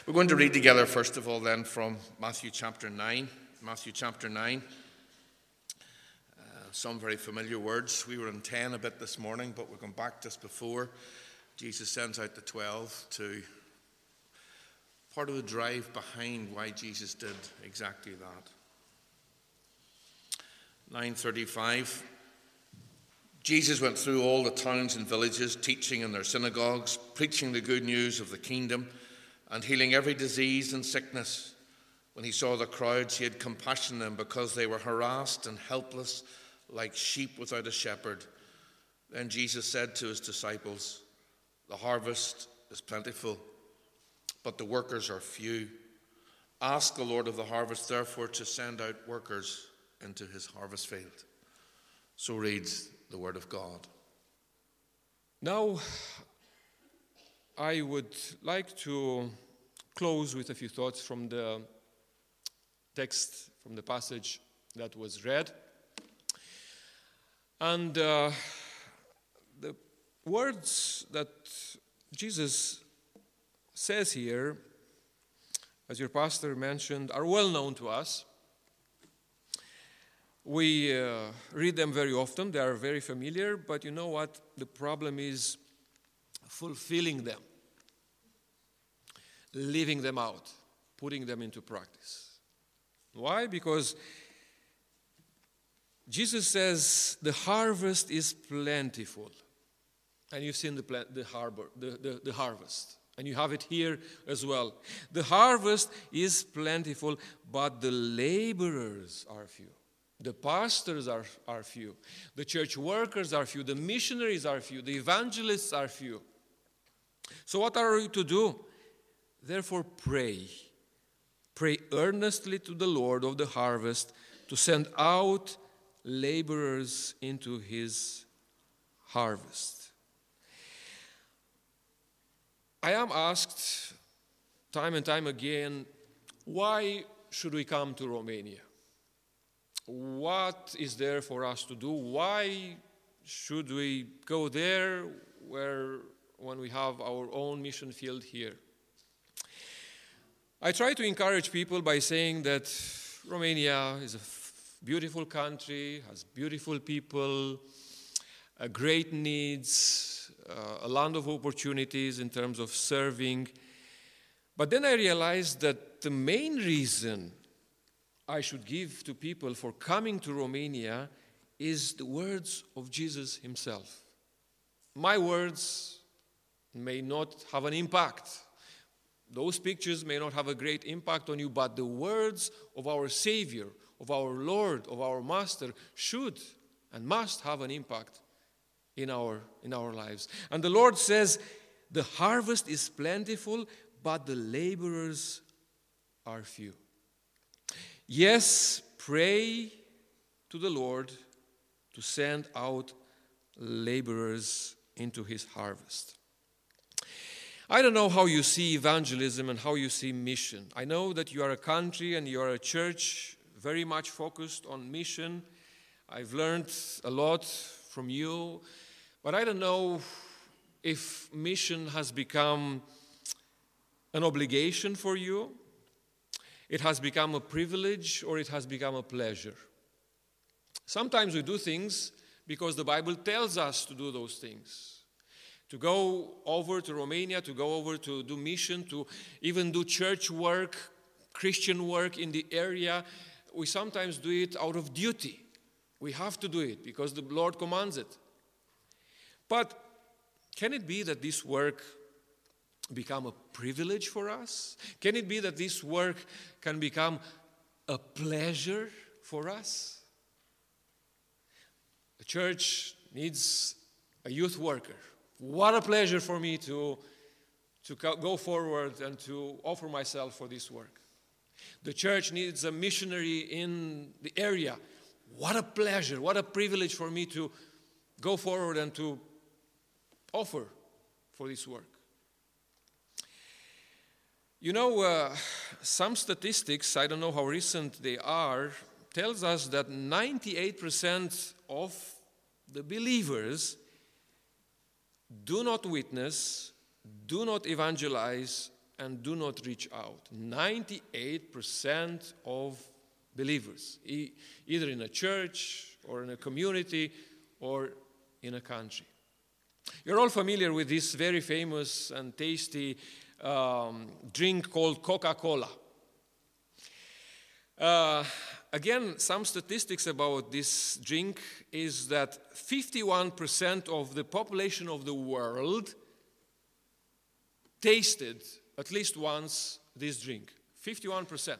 We're going to read together, first of all, then, from Matthew chapter 9. Matthew chapter 9. Some very familiar words. We were in 10 a bit this morning, but we're going back just before Jesus sends out the 12 to part of the drive behind why Jesus did exactly that. 9:35. Jesus went through all the towns and villages, teaching in their synagogues, preaching the good news of the kingdom, and healing every disease and sickness. When he saw the crowds, he had compassion on them because they were harassed and helpless like sheep without a shepherd. Then Jesus said to his disciples, "The harvest is plentiful, but the workers are few. Ask the Lord of the harvest, therefore, to send out workers into his harvest field." So reads the word of God. Now, I would like to close with a few thoughts from the text, from the passage that was read. And the words that Jesus says here, as your pastor mentioned, are well known to us. We read them very often. They are very familiar, but you know what? The problem is fulfilling them, living them out, putting them into practice. Why? Because Jesus says the harvest is plentiful. And you've seen the harvest. And you have it here as well. The harvest is plentiful, but the laborers are few. The pastors are few. The church workers are few. The missionaries are few. The evangelists are few. So what are we to do? Therefore pray. Pray earnestly to the Lord of the harvest to send out laborers into his harvest. I am asked time and time again, why should we come to Romania? What is there for us to do? Why should we go there when we have our own mission field here? I try to encourage people by saying that Romania is a beautiful country, has beautiful people, great needs, a land of opportunities in terms of serving. But then I realized that the main reason I should give to people for coming to Romania is the words of Jesus himself. My words may not have an impact. Those pictures may not have a great impact on you, but the words of our Savior, of our Lord, of our Master should and must have an impact in our lives. And the Lord says, the harvest is plentiful, but the laborers are few. Yes, pray to the Lord to send out laborers into his harvest. I don't know how you see evangelism and how you see mission. I know that you are a country and you are a church very much focused on mission. I've learned a lot from you, but I don't know if mission has become an obligation for you, it has become a privilege, or it has become a pleasure. Sometimes we do things because the Bible tells us to do those things. To go over to Romania, to go over to do mission, to even do church work, Christian work in the area, we sometimes do it out of duty. We have to do it because the Lord commands it. But can it be that this work become a privilege for us? Can it be that this work can become a pleasure for us? The church needs a youth worker. What a pleasure for me to go forward and to offer myself for this work. The church needs a missionary in the area. What a pleasure, what a privilege for me to go forward and to offer for this work. You know, some statistics, I don't know how recent they are, tells us that 98% of the believers do not witness, do not evangelize, and do not reach out. 98% of believers, either in a church or in a community or in a country. You're all familiar with this very famous and tasty drink called Coca-Cola. Again, some statistics about this drink is that 51% of the population of the world tasted at least once this drink. 51%.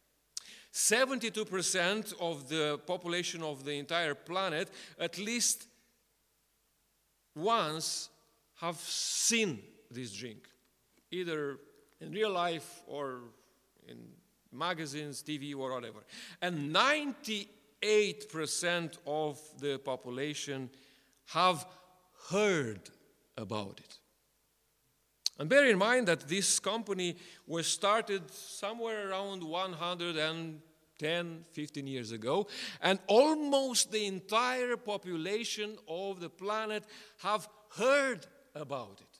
72% of the population of the entire planet at least once have seen this drink, either in real life or in magazines, TV, or whatever. And 98% of the population have heard about it. And bear in mind that this company was started somewhere around 110, 15 years ago, and almost the entire population of the planet have heard about it.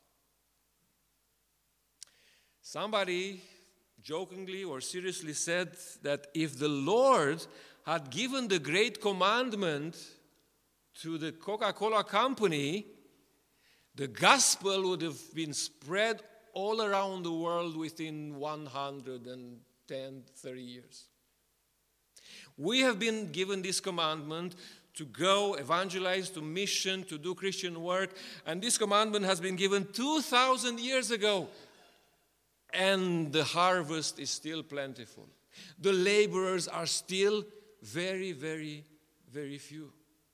Somebody jokingly or seriously said that if the Lord had given the great commandment to the Coca-Cola company, the gospel would have been spread all around the world within 110, 30 years. We have been given this commandment to go, evangelize, to mission, to do Christian work, and this commandment has been given 2,000 years ago. And the harvest is still plentiful. The laborers are still very, very, very few.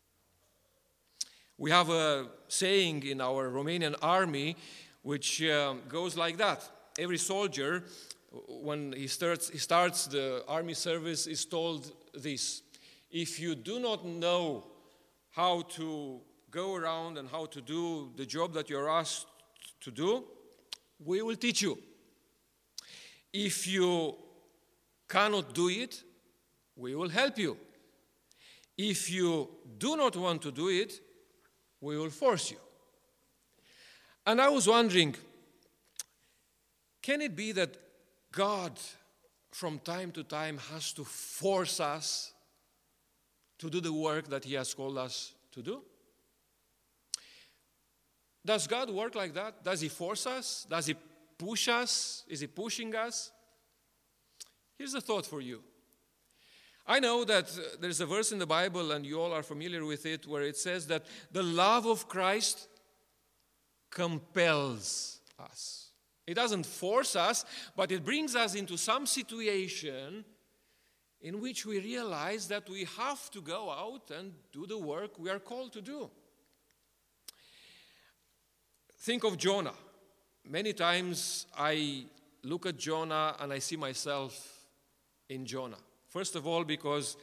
We have a saying in our Romanian army which goes like that. Every soldier, when he starts the army service, is told this: if you do not know how to go around and how to do the job that you're asked to do, we will teach you. If you cannot do it, we will help you. If you do not want to do it, we will force you. And I was wondering, can it be that God from time to time has to force us to do the work that He has called us to do? Does God work like that? Does He force us? Does He push us? Is He pushing us? Here's a thought for you. I know that there's a verse in the Bible, and you all are familiar with it, where it says that the love of Christ compels us. It doesn't force us, but it brings us into some situation in which we realize that we have to go out and do the work we are called to do. Think of Jonah. Many times I look at Jonah and I see myself in Jonah. First of all, because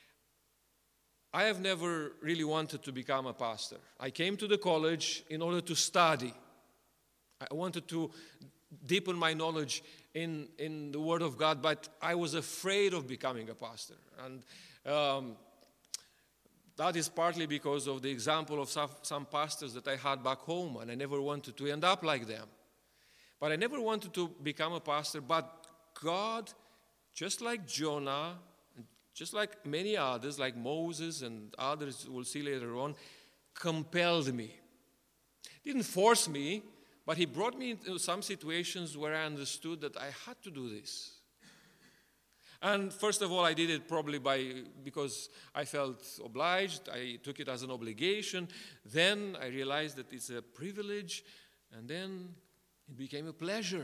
I have never really wanted to become a pastor. I came to the college in order to study. I wanted to deepen my knowledge in the Word of God, but I was afraid of becoming a pastor. And that is partly because of the example of some pastors that I had back home, and I never wanted to end up like them. But I never wanted to become a pastor, but God, just like Jonah, just like many others, like Moses and others we'll see later on, compelled me. Didn't force me, but He brought me into some situations where I understood that I had to do this. And first of all, I did it probably because I felt obliged. I took it as an obligation. Then I realized that it's a privilege, and then it became a pleasure.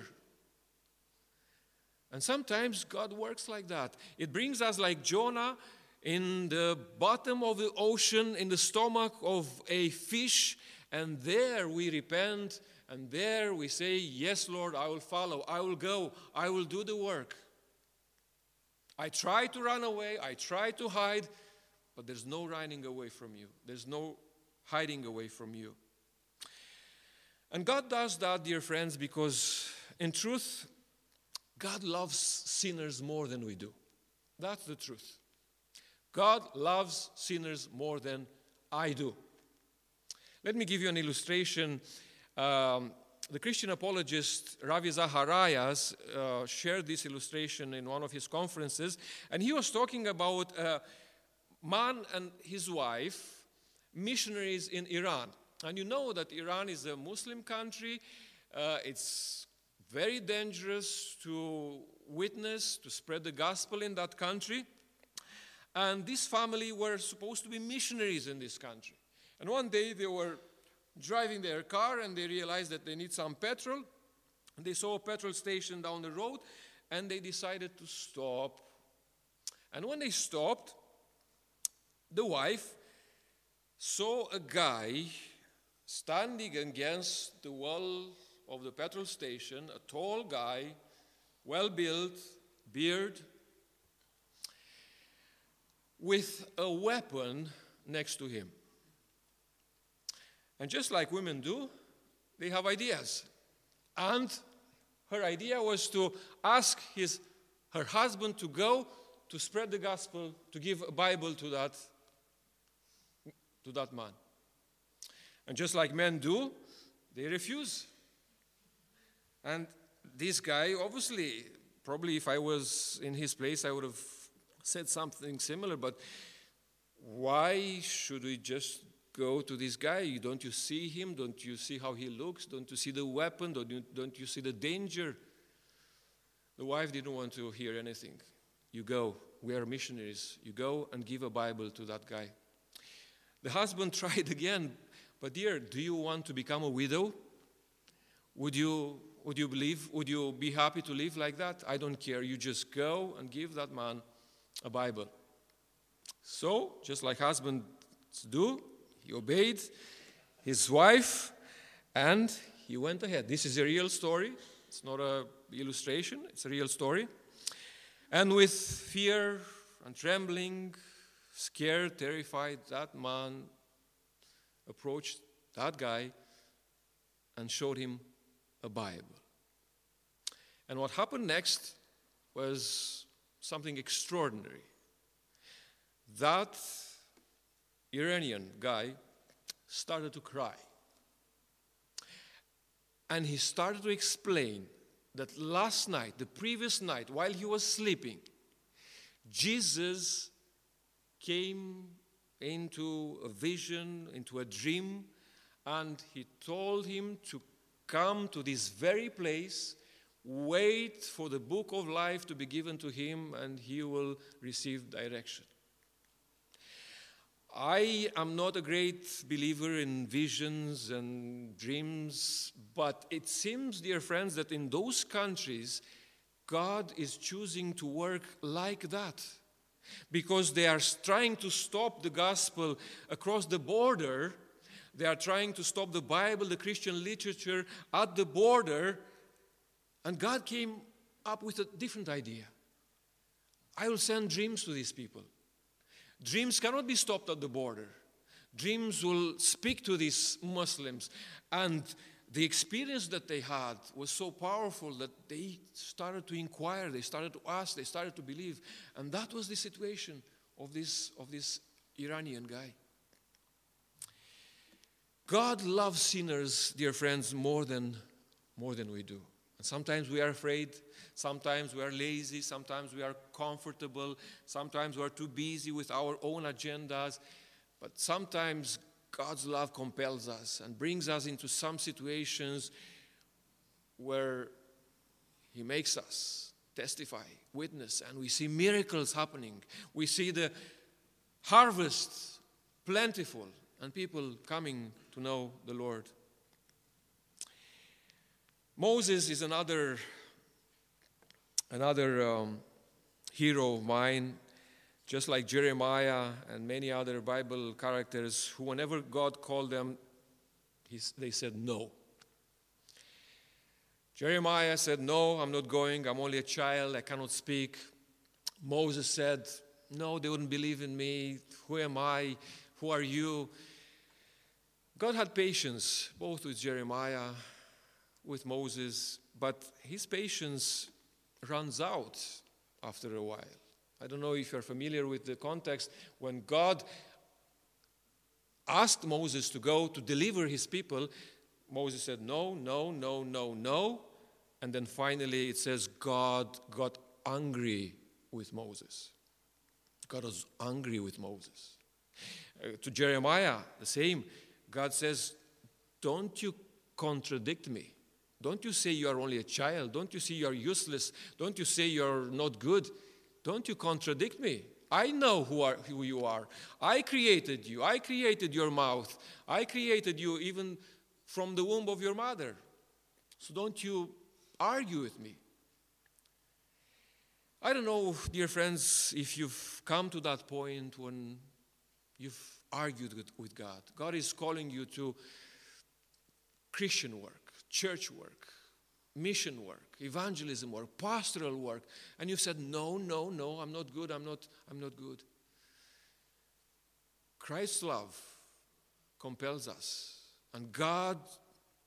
And sometimes God works like that. It brings us like Jonah in the bottom of the ocean, in the stomach of a fish, and there we repent, and there we say, yes, Lord, I will follow, I will go, I will do the work. I try to run away, I try to hide, but there's no running away from you. There's no hiding away from you. And God does that, dear friends, because in truth, God loves sinners more than we do. That's the truth. God loves sinners more than I do. Let me give you an illustration. the Christian apologist Ravi Zacharias shared this illustration in one of his conferences, and he was talking about a man and his wife, missionaries in Iran. And you know that Iran is a Muslim country. It's very dangerous to witness, to spread the gospel in that country. And this family were supposed to be missionaries in this country. And one day they were driving their car and they realized that they need some petrol. And they saw a petrol station down the road and they decided to stop. And when they stopped, the wife saw a guy standing against the wall of the petrol station, a tall guy, well-built, beard, with a weapon next to him. And just like women do, they have ideas. And her idea was to ask her husband to go to spread the gospel, to give a Bible to that man. And just like men do, they refuse. And this guy, obviously, probably if I was in his place, I would have said something similar, but why should we just go to this guy? Don't you see him? Don't you see how he looks? Don't you see the weapon? Don't you see the danger? The wife didn't want to hear anything. You go. We are missionaries. You go and give a Bible to that guy. The husband tried again, but dear, do you want to become a widow? Would you believe? Would you be happy to live like that? I don't care. You just go and give that man a Bible. So, just like husbands do, he obeyed his wife and he went ahead. This is a real story. It's not an illustration. It's a real story. And with fear and trembling, scared, terrified, that man approached that guy and showed him a Bible. And what happened next was something extraordinary. That Iranian guy started to cry. And he started to explain that last night, the previous night, while he was sleeping, Jesus came into a vision, into a dream, and he told him to come to this very place, wait for the book of life to be given to him, and he will receive direction. I am not a great believer in visions and dreams, but it seems, dear friends, that in those countries, God is choosing to work like that. Because they are trying to stop the gospel across the border. They are trying to stop the Bible, the Christian literature at the border. And God came up with a different idea. I will send dreams to these people. Dreams cannot be stopped at the border. Dreams will speak to these Muslims. And the experience that they had was so powerful that they started to inquire, they started to ask, they started to believe. And that was the situation of this Iranian guy. God loves sinners, dear friends, more than we do. And sometimes we are afraid, sometimes we are lazy, sometimes we are comfortable, sometimes we are too busy with our own agendas. But sometimes God's love compels us and brings us into some situations where He makes us testify, witness, and we see miracles happening. We see the harvest plentiful and people coming to know the Lord. Moses is another hero of mine, just like Jeremiah and many other Bible characters who, whenever God called them, they said no. Jeremiah said, no, I'm not going. I'm only a child. I cannot speak. Moses said, no, they wouldn't believe in me. Who am I? Who are you? God had patience, both with Jeremiah, with Moses, but his patience runs out after a while. I don't know if you're familiar with the context. When God asked Moses to go to deliver his people, Moses said no, no, no, no, no. And then finally it says God got angry with Moses. God was angry with Moses. To Jeremiah, the same. God says, don't you contradict me. Don't you say you are only a child. Don't you say you are useless. Don't you say you are not good. Don't you contradict me. I know who you are. I created you. I created your mouth. I created you even from the womb of your mother. So don't you argue with me. I don't know, dear friends, if you've come to that point when you've argued with God. God is calling you to Christian work, church work, mission work, evangelism work, pastoral work, and you've said, no, no, no, I'm not good, I'm not good. Christ's love compels us, and God's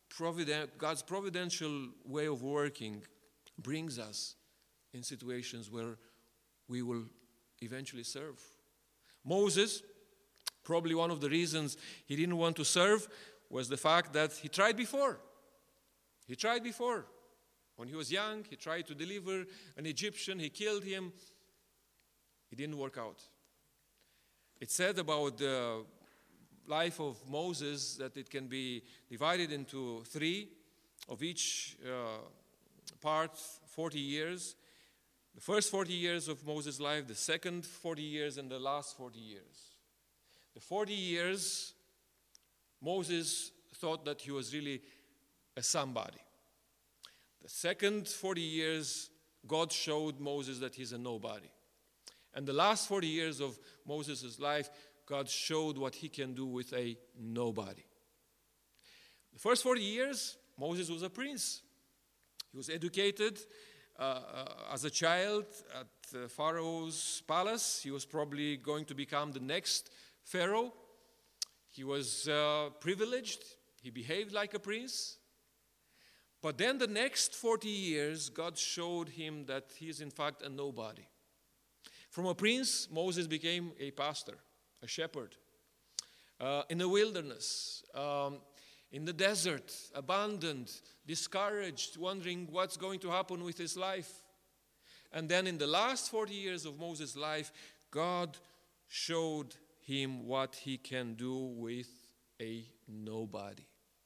providential way of working brings us in situations where we will eventually serve. Moses, probably one of the reasons he didn't want to serve was the fact that he tried before. He tried before. When he was young, he tried to deliver an Egyptian. He killed him. It didn't work out. It's said about the life of Moses that it can be divided into three, of each part, 40 years. The first 40 years of Moses' life, the second 40 years, and the last 40 years. The 40 years, Moses thought that he was really a somebody. The second 40 years, God showed Moses that he's a nobody. And the last 40 years of Moses' life, God showed what he can do with a nobody. The first 40 years, Moses was a prince. He was educated as a child at Pharaoh's palace. He was probably going to become the next Pharaoh. He was privileged. He behaved like a prince. But then the next 40 years, God showed him that he is in fact a nobody. From a prince, Moses became a pastor, a shepherd, in the wilderness, in the desert, abandoned, discouraged, wondering what's going to happen with his life. And then in the last 40 years of Moses' life, God showed him what he can do with a nobody.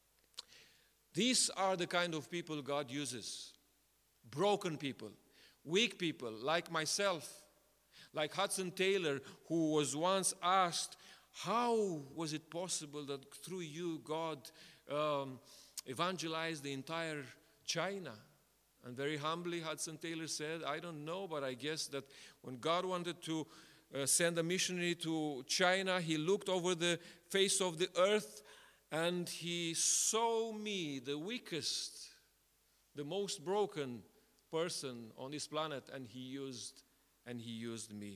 These are the kind of people God uses. Broken people, weak people like myself, like Hudson Taylor, who was once asked, how was it possible that through you God evangelized the entire China? And very humbly Hudson Taylor said, I don't know, but I guess that when God wanted to send a missionary to China, he looked over the face of the earth and he saw me, the weakest, the most broken person on this planet, and he used me.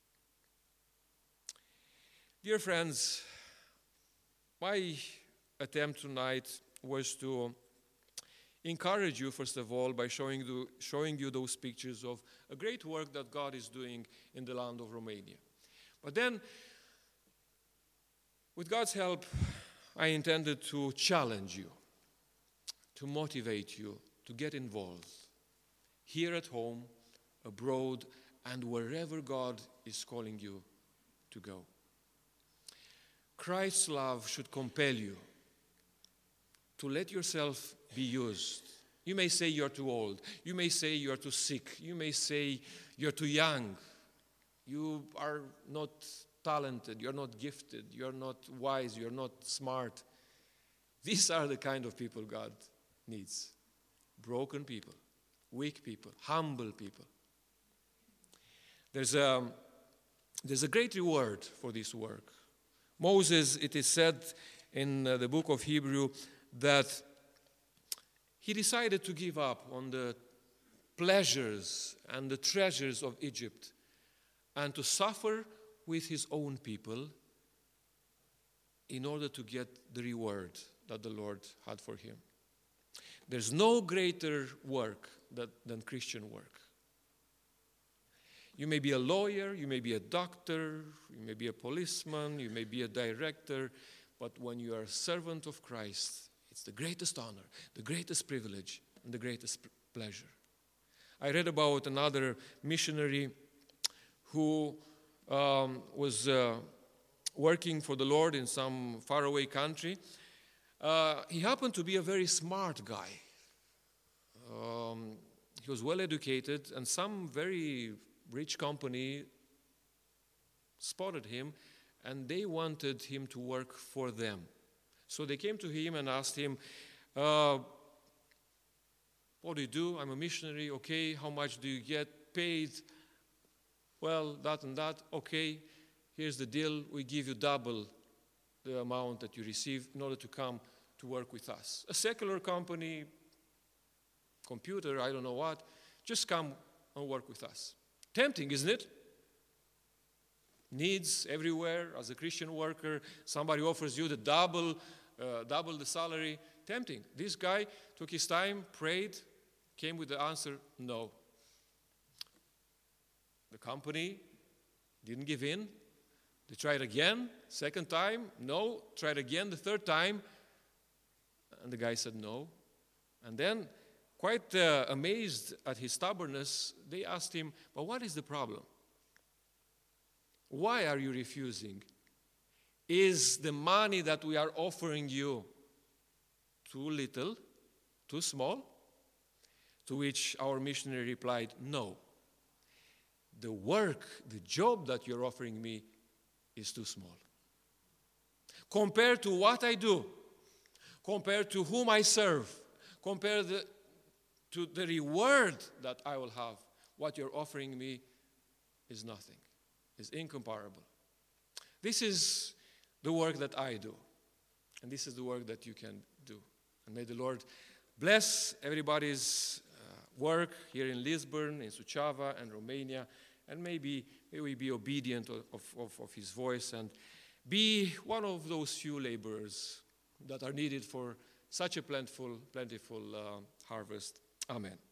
Dear friends, my attempt tonight was to encourage you, first of all, by showing you those pictures of a great work that God is doing in the land of Romania. But then, with God's help, I intended to challenge you, to motivate you, to get involved, here at home, abroad, and wherever God is calling you to go. Christ's love should compel you to let yourself be used. You may say you're too old. You may say you're too sick. You may say you're too young. You are not talented. You're not gifted. You're not wise. You're not smart. These are the kind of people God needs. Broken people, weak people, humble people. There's a great reward for this work. Moses, it is said in the book of Hebrew, that he decided to give up on the pleasures and the treasures of Egypt and to suffer with his own people in order to get the reward that the Lord had for him. There's no greater work than Christian work. You may be a lawyer, you may be a doctor, you may be a policeman, you may be a director, but when you are a servant of Christ, It's the greatest honor, the greatest privilege, and the greatest pleasure. I read about another missionary who was working for the Lord in some faraway country. He happened to be a very smart guy. He was well educated, and some very rich company spotted him, and they wanted him to work for them. So they came to him and asked him, what do you do? I'm a missionary. Okay, how much do you get paid? Well, that and that. Okay, here's the deal. We give you double the amount that you receive in order to come to work with us. A secular company, computer, I don't know what, just come and work with us. Tempting, isn't it? Needs everywhere. As a Christian worker, somebody offers you the double the salary. Tempting. This guy took his time, prayed, came with the answer, no. The company didn't give in. They tried again, second time, no. Tried again, the third time, and the guy said no. And then, quite amazed at his stubbornness, they asked him, but what is the problem? Why are you refusing? Is the money that we are offering you too little, too small? To which our missionary replied, no. The work, the job that you're offering me is too small. Compared to what I do, compared to whom I serve, compared to the reward that I will have, what you're offering me is nothing, is incomparable. This is the work that I do, and this is the work that you can do. And may the Lord bless everybody's work here in Lisbon, in Suceava, and Romania, and may we be obedient of His voice and be one of those few laborers that are needed for such a plentiful harvest. Amen.